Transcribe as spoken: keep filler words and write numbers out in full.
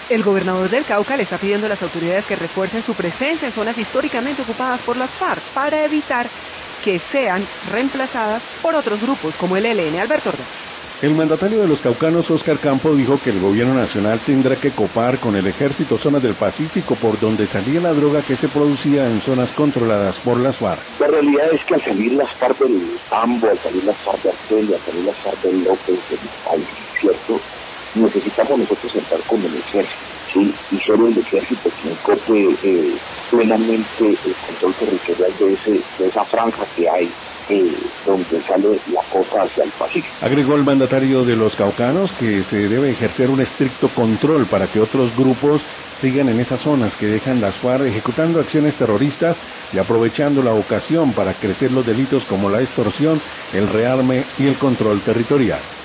El gobernador del Cauca le está pidiendo a las autoridades que refuercen su presencia en zonas históricamente ocupadas por las FARC para evitar que sean reemplazadas por otros grupos como el E L N. Alberto Ordaz. El mandatario de los caucanos, Óscar Campo, dijo que el gobierno nacional tendrá que copar con el ejército zonas del Pacífico por donde salía la droga que se producía en zonas controladas por las FARC. La realidad es que al salir las FARC del AMBO, al salir las FARC de Argelia, al salir las FARC del López, del país, ¿cierto? Necesitamos nosotros entrar con el ejército, ¿sí? Y solo el ejército quien cope eh, plenamente el control territorial de, ese, de esa franja que hay. Eh, donde sale la costa hacia el Pacífico. Agregó el mandatario de los caucanos que se debe ejercer un estricto control para que otros grupos sigan en esas zonas que dejan las FARC ejecutando acciones terroristas y aprovechando la ocasión para crecer los delitos como la extorsión, el rearme y el control territorial.